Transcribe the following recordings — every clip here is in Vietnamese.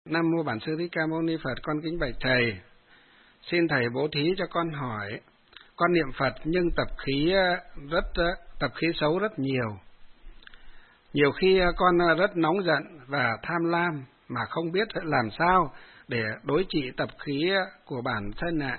Nam mô Bản Sư Thích Ca Mâu Ni Phật. Con kính bạch thầy, xin thầy bố thí cho con hỏi. Con niệm Phật nhưng tập khí xấu rất nhiều. Nhiều khi con rất nóng giận và tham lam mà không biết làm sao để đối trị tập khí của bản thân ạ.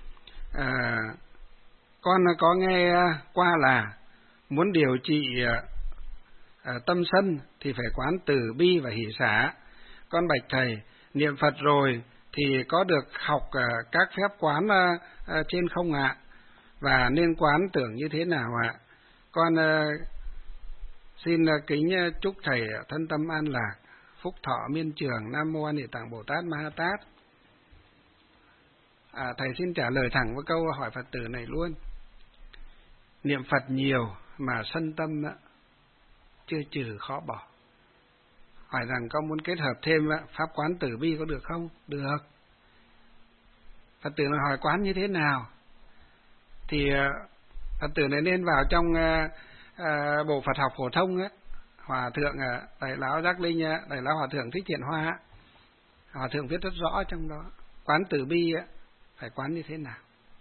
Con có nghe qua là muốn điều trị tâm sân thì phải quán từ bi và hỷ xả. Con bạch thầy, niệm Phật rồi thì có được học các phép quán trên không ạ? Và nên quán tưởng như thế nào ạ? Con xin kính chúc thầy thân tâm an lạc, phúc thọ miên trường. Nam mô A Di Đà Bồ Tát Ma Ha Tát. Thầy xin trả lời thẳng với câu hỏi Phật tử này luôn. Niệm Phật nhiều mà sân tâm chưa trừ khó bỏ. Hỏi rằng con muốn kết hợp thêm pháp quán từ bi có được không? Được. Phật tử này hỏi quán như thế nào? Thì Phật tử này nên vào trong bộ Phật học phổ thông á, Hòa thượng Đại lão Giác Linh, Đại lão Hòa thượng Thích Thiện Hoa, Hòa thượng viết rất rõ trong đó. Quán từ bi phải quán như thế nào?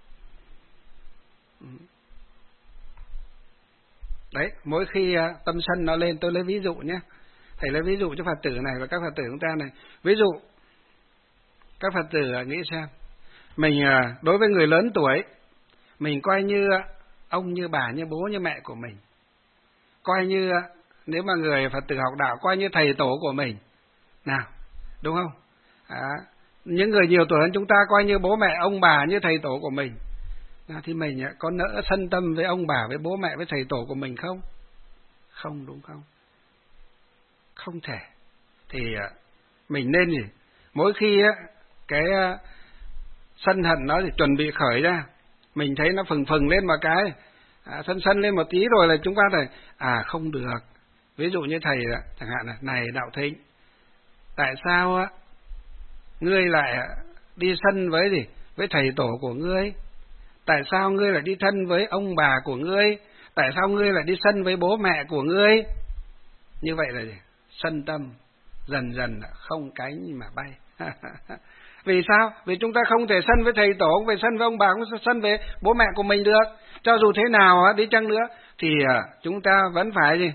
Đấy, mỗi khi tâm sân nó lên, tôi lấy ví dụ nhé. Thầy lấy ví dụ cho Phật tử này và các Phật tử chúng ta này. Ví dụ, các Phật tử nghĩ xem, mình đối với người lớn tuổi, mình coi như ông, như bà, như bố, như mẹ của mình. Coi như, nếu mà người Phật tử học đạo, coi như thầy tổ của mình. Nào, đúng không? Những người nhiều tuổi hơn chúng ta coi như bố mẹ, ông bà, như thầy tổ của mình. Thì mình có nỡ sân tâm với ông bà, với bố mẹ, với thầy tổ của mình không? Không, đúng không? Không thể. Thì mình nên gì? Mỗi khi cái sân hận nó thì chuẩn bị khởi ra, mình thấy nó phừng lên một cái, sân lên một tí rồi là chúng ta phải không được. Ví dụ như thầy chẳng hạn là, này Đạo Thịnh, tại sao ngươi lại đi sân với gì? Với thầy tổ của ngươi? Tại sao ngươi lại đi thân với ông bà của ngươi? Tại sao ngươi lại đi sân với bố mẹ của ngươi? Như vậy là gì? Sân tâm dần dần không cánh mà bay. Vì sao? Vì chúng ta không thể sân với thầy tổ, không phải sân với ông bà, không sân với bố mẹ của mình được. Cho dù thế nào đi chăng nữa thì chúng ta vẫn phải gì?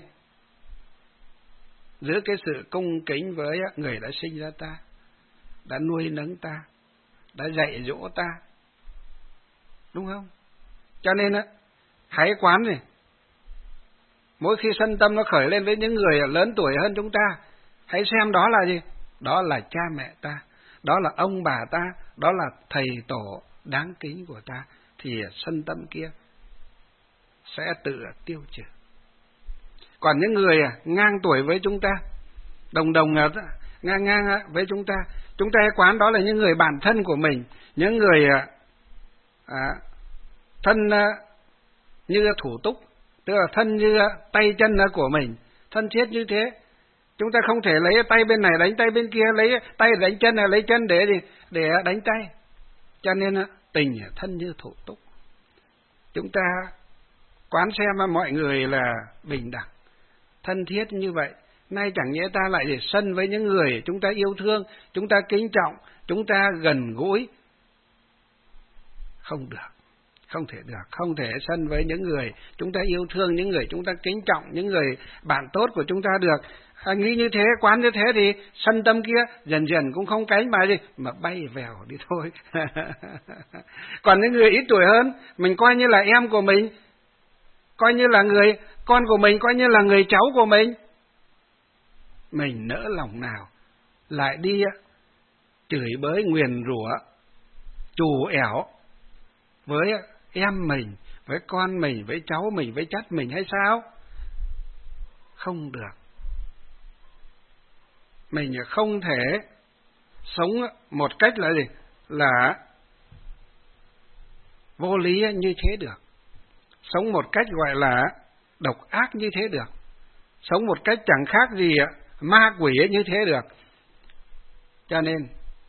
Giữ cái sự cung kính với người đã sinh ra ta, đã nuôi nấng ta, đã dạy dỗ ta, đúng không? Cho nên hãy quán gì? Mỗi khi sân tâm nó khởi lên với những người lớn tuổi hơn chúng ta, hãy xem đó là gì? Đó là cha mẹ ta, đó là ông bà ta, đó là thầy tổ đáng kính của ta. Thì sân tâm kia sẽ tự tiêu trừ. Còn những người ngang tuổi với chúng ta, đồng ngang với chúng ta hãy quán đó là những người bạn thân của mình, những người thân như thủ túc, tức là thân như tay chân của mình, thân thiết như thế. Chúng ta không thể lấy tay bên này đánh tay bên kia, lấy tay đánh chân này lấy chân để đánh tay. Cho nên tình thân như thủ túc. Chúng ta quán xem mọi người là bình đẳng, thân thiết như vậy. Nay chẳng nhẽ ta lại để sân với những người chúng ta yêu thương, chúng ta kính trọng, chúng ta gần gũi. Không được, không thể được, không thể sân với những người chúng ta yêu thương, những người chúng ta kính trọng, những người bạn tốt của chúng ta được. Nghĩ như thế, quán như thế thì sân tâm kia dần dần cũng không cánh mà bay vèo đi thôi. Còn những người ít tuổi hơn, mình coi như là em của mình, coi như là người con của mình, coi như là người cháu của mình. Mình nỡ lòng nào lại đi chửi bới nguyền rủa, trù ẻo với em mình, với con mình, với cháu mình, với chắt mình hay sao? Không được. Mình không thể sống một cách là gì? Là vô lý như thế được. Sống một cách gọi là độc ác như thế được. Sống một cách chẳng khác gì ma quỷ như thế được. Cho nên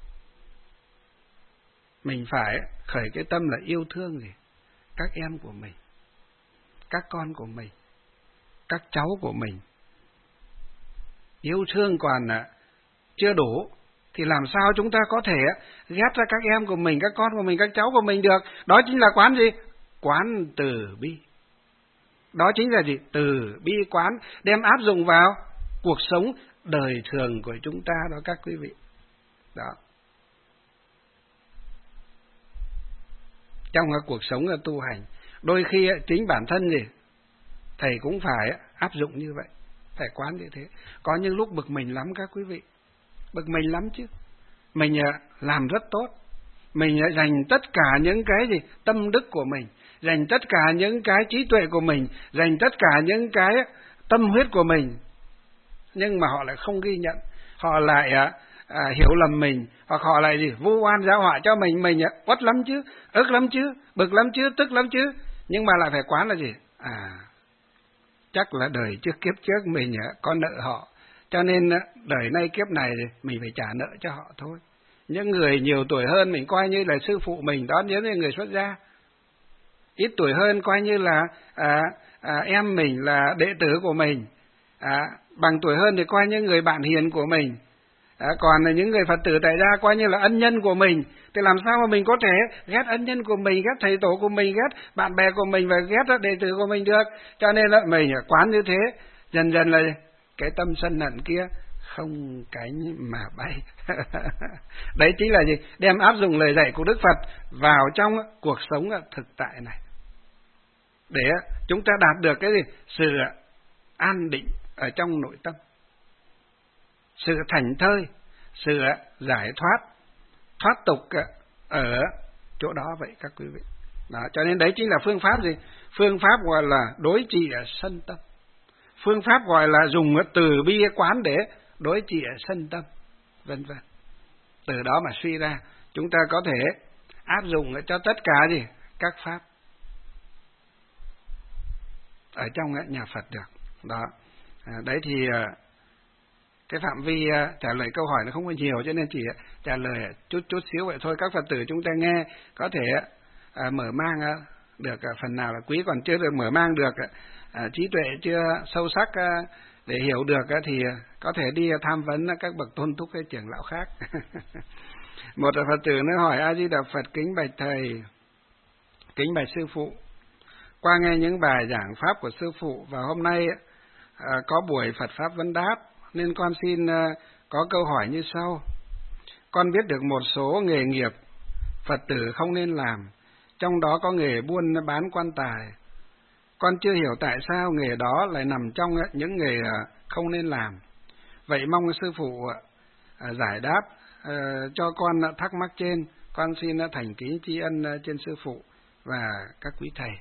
mình phải khởi cái tâm là yêu thương gì? Các em của mình, các con của mình, các cháu của mình. Yêu thương còn chưa đủ thì làm sao chúng ta có thể ghét ra các em của mình, các con của mình, các cháu của mình được? Đó chính là quán gì? Quán từ bi. Đó chính là gì? Từ bi quán, đem áp dụng vào cuộc sống đời thường của chúng ta đó các quý vị. Đó. Trong cuộc sống tu hành, đôi khi chính bản thân gì thầy cũng phải áp dụng như vậy, phải quán như thế. Có những lúc bực mình lắm các quý vị, bực mình lắm chứ. Mình làm rất tốt, mình dành tất cả những cái gì tâm đức của mình, dành tất cả những cái trí tuệ của mình, dành tất cả những cái tâm huyết của mình, nhưng mà họ lại không ghi nhận, họ lại hiểu lầm mình, hoặc họ lại gì vu oan giáo họa cho mình uất lắm chứ, ức lắm chứ, bực lắm chứ, tức lắm chứ, nhưng mà lại phải quán là gì? Chắc là đời trước kiếp trước mình có nợ họ, cho nên đời nay kiếp này mình phải trả nợ cho họ thôi. Những người nhiều tuổi hơn mình coi như là sư phụ mình, đó nhớ như người xuất gia. Ít tuổi hơn coi như là em mình, là đệ tử của mình. Bằng tuổi hơn thì coi như người bạn hiền của mình. Còn là những người Phật tử tại gia coi như là ân nhân của mình. Thì làm sao mà mình có thể ghét ân nhân của mình, ghét thầy tổ của mình, ghét bạn bè của mình và ghét đệ tử của mình được? Cho nên là mình quán như thế, dần dần là cái tâm sân hận kia không cánh mà bay. Đấy chính là gì? Đem áp dụng lời dạy của Đức Phật vào trong cuộc sống thực tại này, để chúng ta đạt được cái gì? Sự an định ở trong nội tâm, sự thảnh thơi, sự giải thoát tục ở chỗ đó vậy các quý vị. Đó, cho nên đấy chính là phương pháp gì? Phương pháp gọi là đối trị sân tâm. Phương pháp gọi là dùng từ bi quán để đối trị sân tâm, vân vân. Từ đó mà suy ra chúng ta có thể áp dụng cho tất cả gì? Các pháp ở trong nhà Phật được. Đó. Đấy thì cái phạm vi trả lời câu hỏi nó không có nhiều, cho nên chỉ trả lời chút xíu vậy thôi. Các Phật tử chúng ta nghe có thể mở mang được phần nào là quý, còn chưa được mở mang được trí tuệ chưa sâu sắc để hiểu được thì có thể đi tham vấn các bậc tôn túc hay trưởng lão khác. Một Phật tử nữa hỏi: A Di Đà Phật, kính bạch thầy, kính bạch sư phụ, qua nghe những bài giảng pháp của sư phụ và hôm nay có buổi Phật pháp vấn đáp, nên con xin có câu hỏi như sau. Con biết được một số nghề nghiệp Phật tử không nên làm, trong đó có nghề buôn bán quan tài. Con chưa hiểu tại sao nghề đó lại nằm trong những nghề không nên làm. Vậy mong sư phụ giải đáp cho con thắc mắc trên. Con xin thành kính tri ân trên sư phụ và các quý thầy.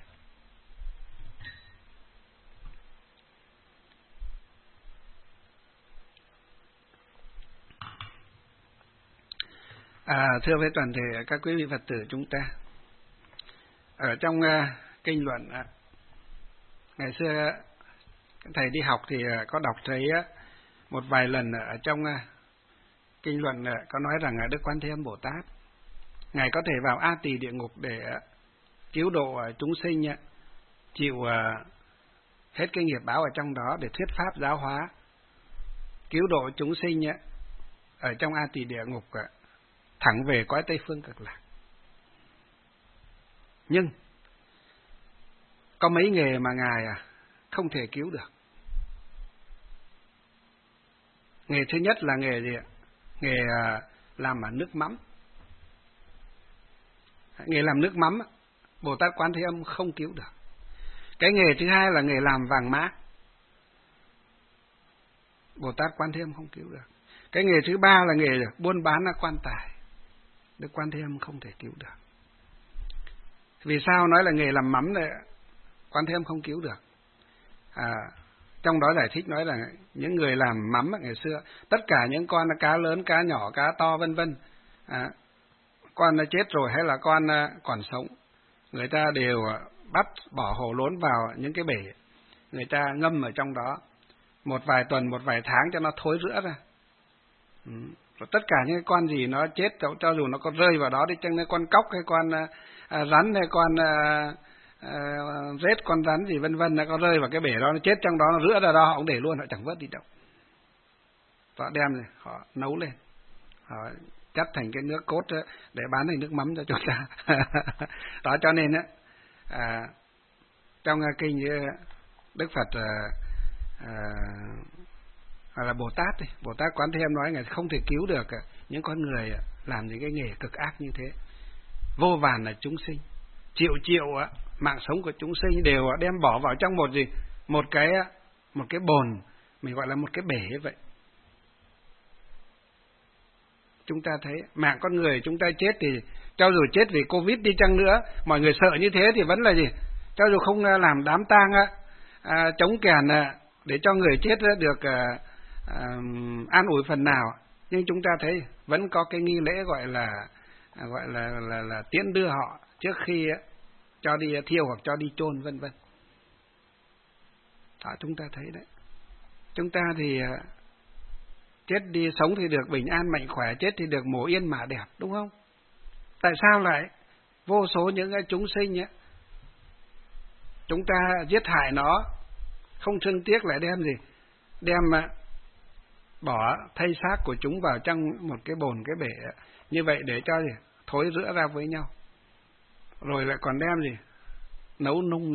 Thưa với toàn thể các quý vị Phật tử chúng ta, ở trong kinh luận, ngày xưa thầy đi học thì có đọc thấy một vài lần ở trong kinh luận có nói rằng Đức Quan Thế Âm Bồ Tát, Ngài có thể vào A Tỳ địa ngục để cứu độ chúng sinh, chịu hết cái nghiệp báo ở trong đó để thuyết pháp giáo hóa, cứu độ chúng sinh ở trong A Tỳ địa ngục thẳng về cõi Tây Phương Cực Lạc. Nhưng có mấy nghề mà Ngài không thể cứu được. Nghề thứ nhất là nghề gì ạ? Nghề làm nước mắm. Nghề làm nước mắm Bồ Tát Quán Thế Âm không cứu được. Cái nghề thứ hai là nghề làm vàng mã, Bồ Tát Quán Thế Âm không cứu được. Cái nghề thứ ba là nghề buôn bán quan tài, Đức Quan Thế Âm không thể cứu được. Vì sao nói là nghề làm mắm này Quan Thế Âm không cứu được? Trong đó giải thích nói là những người làm mắm ngày xưa, tất cả những con cá lớn, cá nhỏ, cá to vân vân, con chết rồi hay là con còn sống, người ta đều bắt bỏ hồ lốn vào những cái bể, người ta ngâm ở trong đó một vài tuần, một vài tháng cho nó thối rữa ra. Rồi tất cả những cái con gì nó chết, cho dù nó có rơi vào đó đi chăng, con cóc hay con rắn hay con rết, con rắn gì vân vân, nó có rơi vào cái bể đó, nó chết trong đó, nó rữa ra đó, họ cũng để luôn, họ chẳng vớt đi đâu. Họ đem này, họ nấu lên, họ chắt thành cái nước cốt để bán thành nước mắm cho chúng ta. Đó, cho nên trong kinh Đức Phật hoặc là Bồ Tát Quán Thế Âm nói Ngài không thể cứu được những con người làm những cái nghề cực ác như thế. Vô vàn là chúng sinh, triệu mạng sống của chúng sinh đều đem bỏ vào trong một cái bồn, mình gọi là một cái bể vậy. Chúng ta thấy mạng con người chúng ta chết thì cho dù chết vì Covid đi chăng nữa, mọi người sợ như thế thì vẫn là cho dù không làm đám tang chống kèn để cho người chết được an ủi phần nào, nhưng chúng ta thấy vẫn có cái nghi lễ gọi là tiễn đưa họ trước khi cho đi thiêu hoặc cho đi chôn, vân vân. Đó, chúng ta thấy đấy. Chúng ta thì chết đi, sống thì được bình an mạnh khỏe, chết thì được mồ yên mả đẹp, đúng không? Tại sao lại vô số những chúng sinh chúng ta giết hại nó không thương tiếc, lại đem bỏ thây xác của chúng vào trong một cái bồn, cái bể như vậy để cho thối rữa ra với nhau, rồi lại còn đem nấu nung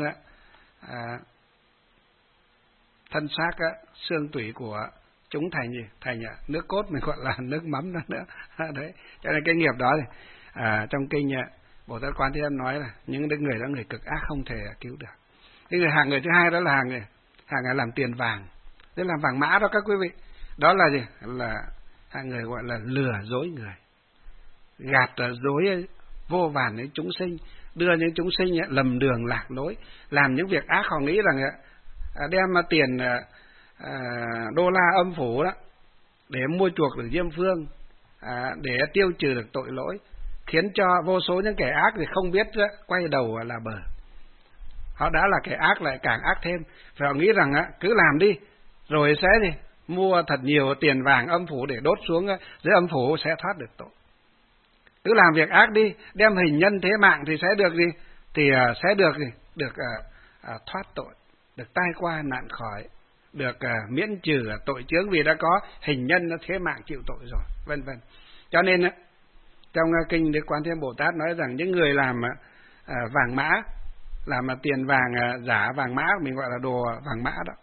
thân xác xương tủy của chúng thành nước cốt, mình gọi là nước mắm đó nữa. Đấy, cho nên cái nghiệp đó trong kinh Bồ Tát Quán Thế Âm nói là những người đó người cực ác không thể cứu được. Cái người thứ hai đó là hàng làm tiền vàng, tức là vàng mã đó các quý vị. Đó là là hàng người gọi là lừa dối người, gạt dối vô vàn những chúng sinh, đưa những chúng sinh lầm đường lạc lối, làm những việc ác. Họ nghĩ rằng đem tiền đô la âm phủ đó để mua chuộc được Diêm Phương, để tiêu trừ được tội lỗi, khiến cho vô số những kẻ ác thì không biết quay đầu là bờ. Họ đã là kẻ ác lại càng ác thêm, và họ nghĩ rằng cứ làm đi rồi sẽ mua thật nhiều tiền vàng âm phủ để đốt xuống dưới âm phủ sẽ thoát được tội. Cứ làm việc ác đi, đem hình nhân thế mạng thì sẽ được sẽ được thoát tội, được tai qua nạn khỏi, được miễn trừ tội chướng vì đã có hình nhân thế mạng chịu tội rồi, vân vân. Cho nên trong kinh Đức Quán Thế Âm Bồ Tát nói rằng những người làm vàng mã, làm tiền vàng giả vàng mã, mình gọi là đồ vàng mã đó,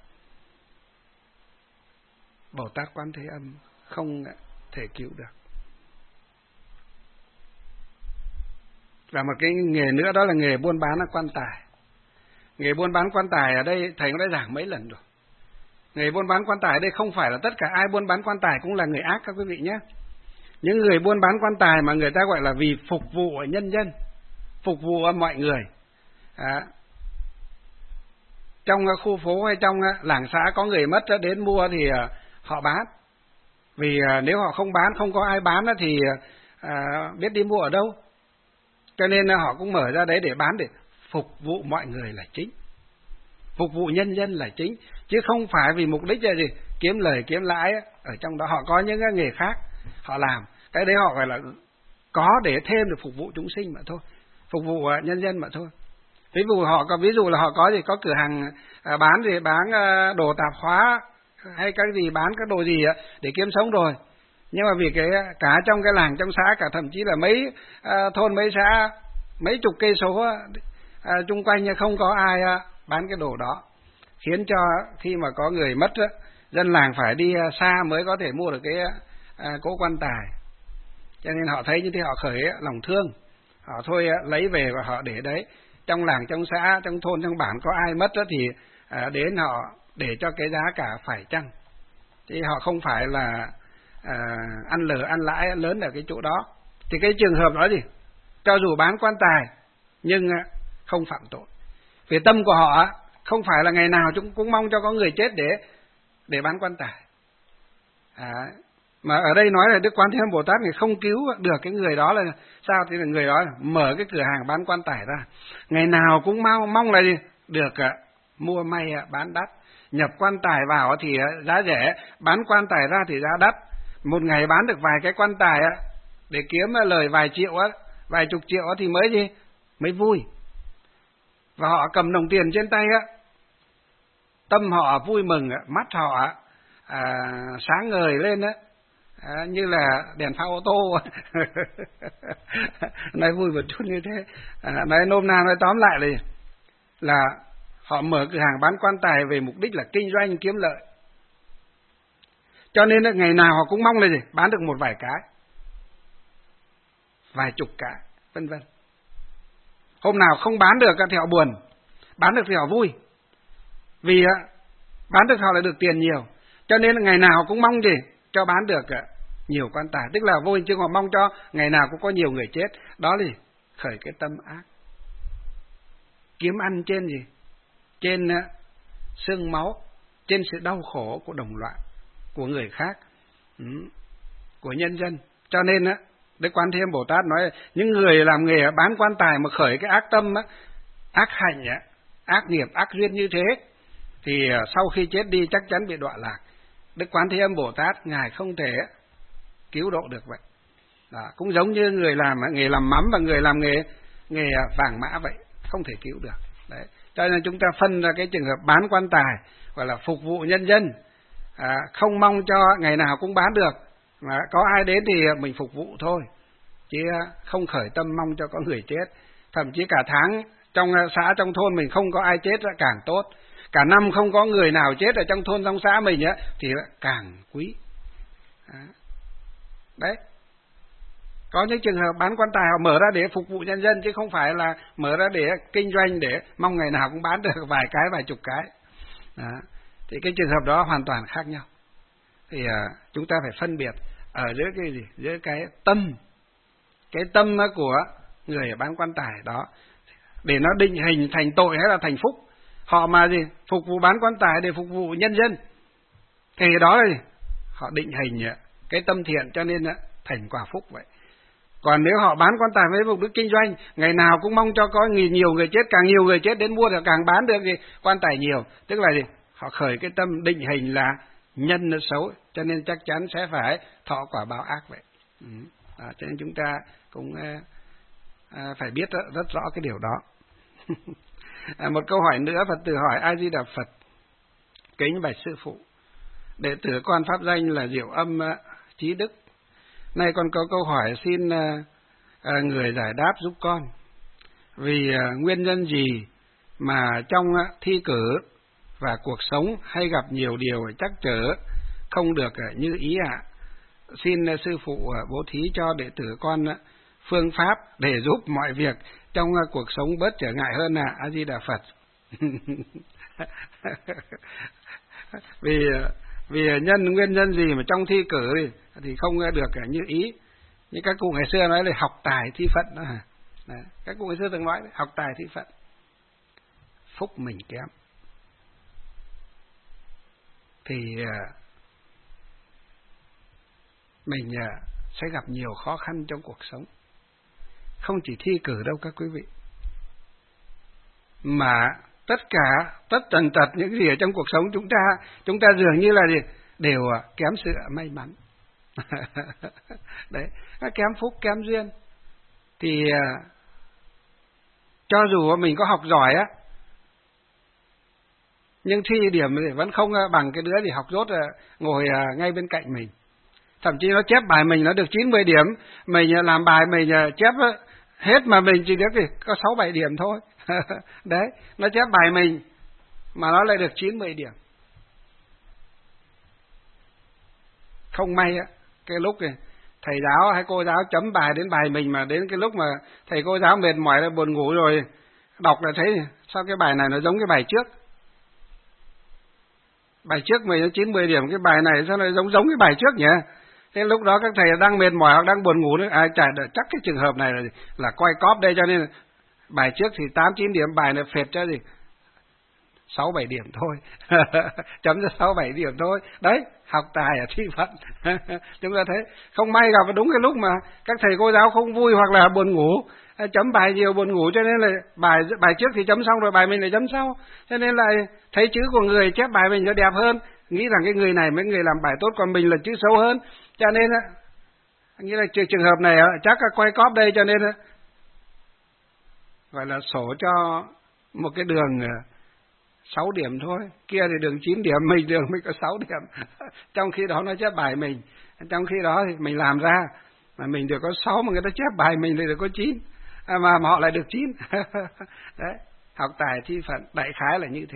Bồ Tát Quán Thế Âm không thể cứu được. Và một cái nghề nữa đó là nghề buôn bán quan tài. Nghề buôn bán quan tài ở đây thầy cũng đã giảng mấy lần rồi. Nghề buôn bán quan tài ở đây không phải là tất cả ai buôn bán quan tài cũng là người ác các quý vị nhé. Những người buôn bán quan tài mà người ta gọi là vì phục vụ nhân dân, phục vụ mọi người. Trong khu phố hay trong làng xã có người mất đến mua thì họ bán. Vì nếu họ không bán, không có ai bán thì biết đi mua ở đâu. Cho nên họ cũng mở ra đấy để bán, để phục vụ mọi người là chính, phục vụ nhân dân là chính, chứ không phải vì mục đích là kiếm lời kiếm lãi. Ở trong đó họ có những nghề khác họ làm, cái đấy họ gọi là có để thêm được phục vụ chúng sinh mà thôi, phục vụ nhân dân mà thôi. Ví dụ là họ có cửa hàng bán đồ tạp hóa hay cái gì, bán các đồ gì để kiếm sống rồi. Nhưng mà vì cả trong cái làng, trong xã, cả thậm chí là mấy thôn, mấy xã, mấy chục cây số chung quanh không có ai bán cái đồ đó, khiến cho khi mà có người mất, dân làng phải đi xa mới có thể mua được cái cỗ quan tài. Cho nên họ thấy như thế họ khởi lòng thương, họ thôi lấy về và họ để đấy. Trong làng, trong xã, trong thôn, trong bản có ai mất thì đến họ để cho cái giá cả phải chăng. Thì họ không phải là ăn lờ ăn lãi lớn ở cái chỗ đó. Thì cái trường hợp đó cho dù bán quan tài nhưng không phạm tội. Vì tâm của họ không phải là ngày nào chúng cũng mong cho có người chết để bán quan tài. Mà ở đây nói là Đức Quán Thế Âm Bồ Tát người không cứu được cái người đó là sao? Thì là người đó mở cái cửa hàng bán quan tài ra, ngày nào cũng mong là được mua may bán đắt, nhập quan tài vào thì giá rẻ, bán quan tài ra thì giá đắt. Một ngày bán được vài cái quan tài để kiếm lời vài triệu vài chục triệu thì mới vui. Và họ cầm đồng tiền trên tay tâm họ vui mừng, mắt họ sáng ngời lên như là đèn pha ô tô. Nói vui một chút như thế. Nói nôm na, nói tóm lại là họ mở cửa hàng bán quan tài về mục đích là kinh doanh kiếm lợi. Cho nên là ngày nào họ cũng mong là gì? Bán được một vài cái, vài chục cái, vân vân. Hôm nào không bán được thì họ buồn, bán được thì họ vui. Vì bán được họ lại được tiền nhiều. Cho nên là ngày nào họ cũng mong gì? Cho bán được nhiều quan tài. Tức là vô hình chung họ mong cho ngày nào cũng có nhiều người chết. Đó là gì? Khởi cái tâm ác. Kiếm ăn trên gì? Trên xương máu, trên sự đau khổ của đồng loại, của người khác, của nhân dân. Cho nên Đức Quan Thế Âm Bồ Tát nói những người làm nghề bán quan tài mà khởi cái ác tâm, ác hành, ác nghiệp, ác duyên như thế thì sau khi chết đi chắc chắn bị đọa lạc. Đức Quán Thế Âm Bồ Tát ngài không thể cứu độ được vậy. Đó, cũng giống như người làm nghề làm mắm và người làm nghề vàng mã vậy, không thể cứu được. Đấy. Cho nên chúng ta phân ra cái trường hợp bán quan tài gọi là phục vụ nhân dân, không mong cho ngày nào cũng bán được, mà có ai đến thì mình phục vụ thôi, chứ không khởi tâm mong cho có người chết. Thậm chí cả tháng trong xã trong thôn mình không có ai chết là càng tốt, cả năm không có người nào chết ở trong thôn trong xã mình thì càng quý. Đấy. Có những trường hợp bán quan tài họ mở ra để phục vụ nhân dân, chứ không phải là mở ra để kinh doanh, để mong ngày nào cũng bán được vài cái, vài chục cái. Đó. Thì cái trường hợp đó hoàn toàn khác nhau. Thì chúng ta phải phân biệt ở giữa cái gì? Giữa cái tâm của người bán quan tài đó, để nó định hình thành tội hay là thành phúc. Họ mà gì? Phục vụ bán quan tài để phục vụ nhân dân, thì đó là gì? Họ định hình cái tâm thiện, cho nên thành quả phúc vậy. Còn nếu họ bán quan tài với mục đích kinh doanh, ngày nào cũng mong cho có nhiều người chết, càng nhiều người chết đến mua thì càng bán được thì quan tài nhiều, tức là gì? Họ khởi cái tâm định hình là nhân nó xấu, cho nên chắc chắn sẽ phải thọ quả báo ác vậy. Cho nên chúng ta cũng phải biết rất rõ cái điều đó. Một câu hỏi nữa, Phật tử hỏi: A Di Đà Phật, kính bạch sư phụ, đệ tử con pháp danh là Diệu Âm Trí Đức. Nay con có câu hỏi xin người giải đáp giúp con. Vì nguyên nhân gì mà trong thi cử và cuộc sống hay gặp nhiều điều trắc trở không được như ý ạ? Xin sư phụ bố thí cho đệ tử con phương pháp để giúp mọi việc trong cuộc sống bớt trở ngại hơn ạ. A Di Đà Phật. Vì nguyên nhân gì mà trong thi cử thì không được như ý. Như các cụ ngày xưa nói là học tài thi phận đó. Đấy. Các cụ ngày xưa từng nói học tài thi phận. Phúc mình kém thì mình sẽ gặp nhiều khó khăn trong cuộc sống. Không chỉ thi cử đâu các quý vị, mà tất tần tật những gì ở trong cuộc sống chúng ta dường như là đều kém sự may mắn. Đấy, kém phúc, kém duyên. Thì cho dù mình có học giỏi nhưng thi điểm thì vẫn không bằng cái đứa thì học dốt ngồi ngay bên cạnh mình. Thậm chí nó chép bài mình nó được 90 điểm, mình làm bài mình chép hết mà mình chỉ được có 6-7 điểm thôi. Đấy, nó chép bài mình mà nó lại được 90 điểm. Không may cái lúc thầy giáo hay cô giáo chấm bài đến bài mình, mà đến cái lúc mà thầy cô giáo mệt mỏi là buồn ngủ rồi, đọc là thấy sao cái bài này nó giống cái bài trước. Bài trước mình nó 90 điểm, cái bài này sao nó giống cái bài trước nhỉ? Thế lúc đó các thầy đang mệt mỏi hoặc đang buồn ngủ nữa, chắc cái trường hợp này là quay cóp đây, cho nên bài trước thì 8-9 điểm, bài này phệt cho gì 6-7 điểm thôi. Chấm cho 6-7 điểm thôi. Đấy, học tài ở thi phận. Chúng ta thấy không may gặp đúng cái lúc mà các thầy cô giáo không vui hoặc là buồn ngủ, chấm bài nhiều buồn ngủ, cho nên là bài trước thì chấm xong rồi bài mình lại chấm sau, cho nên là thấy chữ của người chép bài mình nó đẹp hơn, nghĩ rằng cái người này mấy người làm bài tốt, còn mình là chữ xấu hơn, cho nên nghĩ là trường hợp này chắc là quay cóp đây, cho nên gọi là sổ cho một cái đường 6 điểm thôi, kia thì được 9 điểm, mình có 6 điểm. Trong khi đó nó chép bài mình, trong khi đó thì mình làm ra mà mình được có 6 mà người ta chép bài mình thì được có 9, mà họ lại được 9. Đấy, học tài thi phận đại khái là như thế.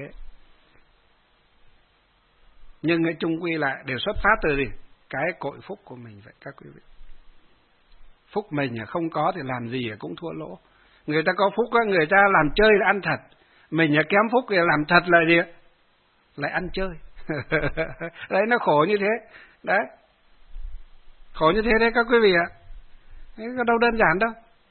Nhưng cái chung quy lại đều xuất phát từ gì? Cái cội phúc của mình vậy các quý vị. Phúc mình không có thì làm gì cũng thua lỗ. Người ta có phúc, người ta làm chơi là ăn thật. Mình kém phúc thì làm thật là gì? Lại ăn chơi. Đấy, nó khổ như thế. Đấy, khổ như thế đấy các quý vị ạ. Có đâu đơn giản đâu.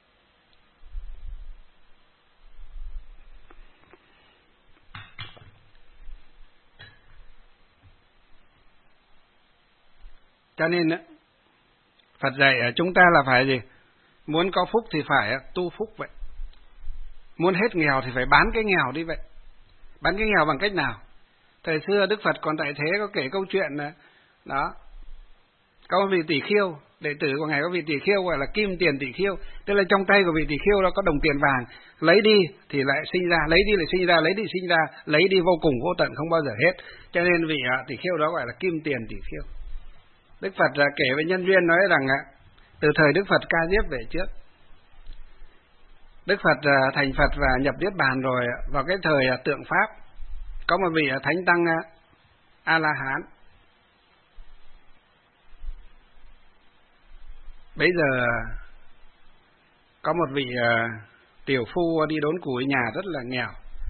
Cho nên Phật dạy chúng ta là phải gì? Muốn có phúc thì phải tu phúc vậy. Muốn hết nghèo thì phải bán cái nghèo đi vậy. Bán cái nghèo bằng cách nào? Thời xưa Đức Phật còn tại thế có kể câu chuyện đó. Có một vị tỷ khiêu, đệ tử của ngài có vị tỷ khiêu gọi là kim tiền tỷ khiêu, tức là trong tay của vị tỷ khiêu đó có đồng tiền vàng, lấy đi thì lại sinh ra, lấy đi lại sinh ra, lấy đi sinh ra, lấy đi vô cùng vô tận không bao giờ hết. Cho nên vị tỷ khiêu đó gọi là kim tiền tỷ khiêu. Đức Phật kể với nhân duyên nói rằng từ thời Đức Phật Ca Diếp về trước, Đức Phật thành Phật và nhập Niết Bàn rồi, vào cái thời Tượng Pháp có một vị thánh tăng A La Hán. Bây giờ có một vị tiểu phu đi đốn củi, nhà rất là nghèo,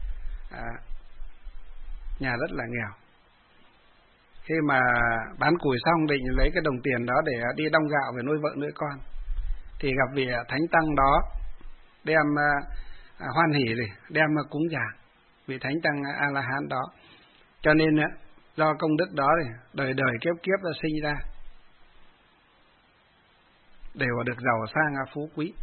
nhà rất là nghèo. Khi mà bán củi xong định lấy cái đồng tiền đó để đi đong gạo về nuôi vợ nuôi con, thì gặp vị thánh tăng đó đem hoan hỉ đem cúng dường vị thánh tăng A La Hán đó. Cho nên do công đức đó thì đời đời kiếp kiếp đã sinh ra đều được giàu sang phú quý,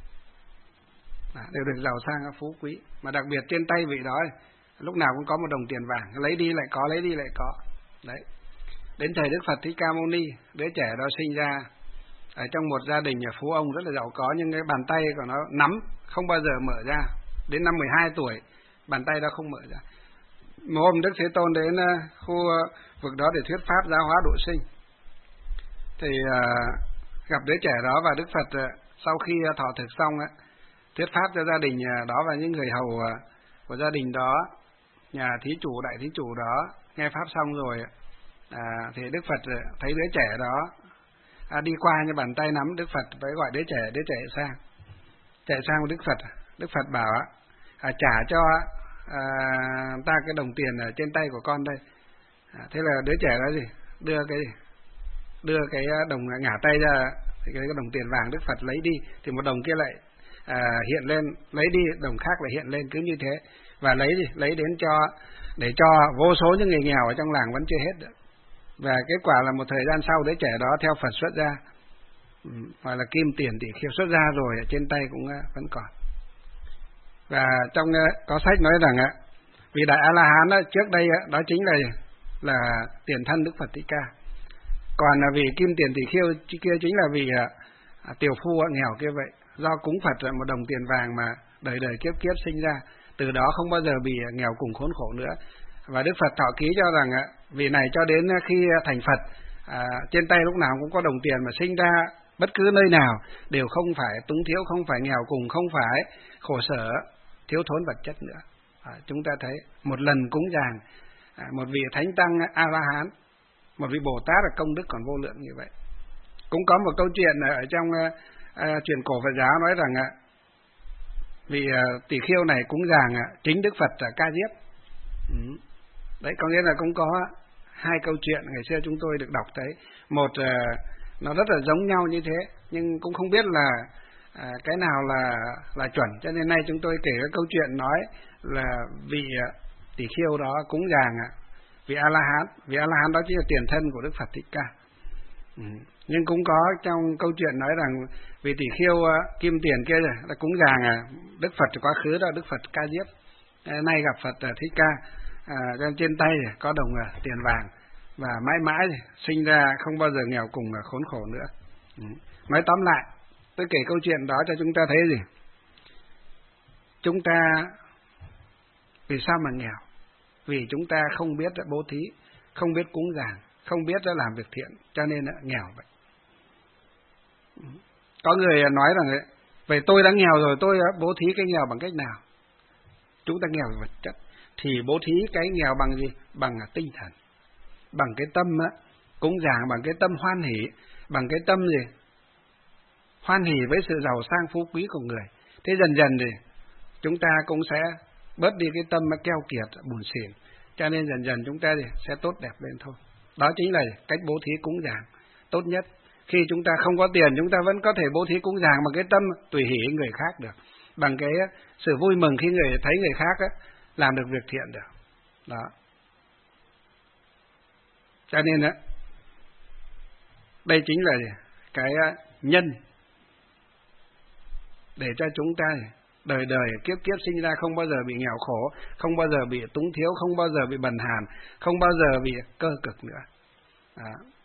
đều được giàu sang phú quý. Mà đặc biệt trên tay vị đó lúc nào cũng có một đồng tiền vàng, lấy đi lại có, lấy đi lại có. Đấy, đến thời Đức Phật Thích Ca Mâu Ni, đứa trẻ đó sinh ra ở trong một gia đình phú ông rất là giàu có, nhưng cái bàn tay của nó nắm không bao giờ mở ra. Đến năm 12 tuổi bàn tay đó không mở ra. Một hôm Đức Thế Tôn đến khu vực đó để thuyết pháp giáo hóa độ sinh, thì gặp đứa trẻ đó, và Đức Phật sau khi thọ thực xong thuyết pháp cho gia đình đó và những người hầu của gia đình đó, nhà thí chủ, đại thí chủ đó nghe pháp xong rồi, thì Đức Phật thấy đứa trẻ đó đi qua như bàn tay nắm, Đức Phật phải gọi đứa trẻ chạy sang với Đức Phật. Đức Phật bảo trả cho ta cái đồng tiền ở trên tay của con đây. Thế là đứa trẻ đó đưa cái đồng ngả tay ra, thì cái đồng tiền vàng Đức Phật lấy đi, thì một đồng kia lại hiện lên, lấy đi đồng khác lại hiện lên, cứ như thế. Và lấy đến để cho vô số những người nghèo ở trong làng vẫn chưa hết được. Và kết quả là một thời gian sau đứa trẻ đó theo Phật xuất ra, hoặc là kim tiền tỷ khiêu xuất ra rồi, ở trên tay cũng vẫn còn. Và trong có sách nói rằng vị đại A La Hán trước đây đó chính là tiền thân Đức Phật Thích Ca. Còn vị kim tiền tỷ khiêu kia chính là vị tiểu phu nghèo kia vậy. Do cúng Phật một đồng tiền vàng mà đời đời kiếp kiếp sinh ra, từ đó không bao giờ bị nghèo cùng khốn khổ nữa. Và Đức Phật thọ ký cho rằng vị này cho đến khi thành Phật, trên tay lúc nào cũng có đồng tiền, mà sinh ra bất cứ nơi nào đều không phải túng thiếu, không phải nghèo cùng, không phải khổ sở thiếu thốn vật chất nữa. Chúng ta thấy một lần cúng dường một vị thánh tăng A La Hán, một vị Bồ Tát là công đức còn vô lượng như vậy. Cũng có một câu chuyện ở trong truyền cổ Phật giáo nói rằng vị tỷ khiêu này cúng dường chính Đức Phật Ca Diếp. Đấy, có nghĩa là cũng có hai câu chuyện ngày xưa chúng tôi được đọc thấy. Một nó rất là giống nhau như thế, nhưng cũng không biết là cái nào là chuẩn, cho nên nay chúng tôi kể cái câu chuyện nói là vị tỷ khiêu đó cúng dường vị A La Hán. Vị A La Hán đó chính là tiền thân của Đức Phật Thích Ca. Nhưng cũng có trong câu chuyện nói rằng vị tỷ khiêu kim tiền kia là cúng dường Đức Phật quá khứ đó, Đức Phật Ca Diếp. Nay gặp Phật Thích Ca, trên tay có đồng tiền vàng, và mãi mãi sinh ra không bao giờ nghèo cùng khốn khổ nữa. Nói tóm lại, tôi kể câu chuyện đó cho chúng ta thấy gì? Chúng ta vì sao mà nghèo? vì chúng ta không biết bố thí, không biết cúng dường, không biết làm việc thiện, cho nên nghèo vậy. Có người nói rằng vậy tôi đã nghèo rồi, tôi bố thí cái nghèo bằng cách nào? Chúng ta nghèo về vật chất, thì bố thí cái nghèo bằng gì? Bằng tinh thần, bằng cái tâm cúng dường, bằng cái tâm hoan hỷ, bằng cái tâm gì? Hoan hỷ với sự giàu sang phú quý của người. Thế dần dần thì chúng ta cũng sẽ bớt đi cái tâm keo kiệt, buồn xỉn, cho nên dần dần chúng ta thì sẽ tốt đẹp lên thôi. Đó chính là cách bố thí cúng dường tốt nhất. Khi chúng ta không có tiền, chúng ta vẫn có thể bố thí cúng dường bằng cái tâm tùy hỷ người khác được, bằng cái sự vui mừng khi người thấy người khác làm được việc thiện được. Đó. Cho nên đây chính là cái nhân để cho chúng ta đời đời kiếp kiếp sinh ra không bao giờ bị nghèo khổ, không bao giờ bị túng thiếu, không bao giờ bị bần hàn, không bao giờ bị cơ cực nữa. Đó.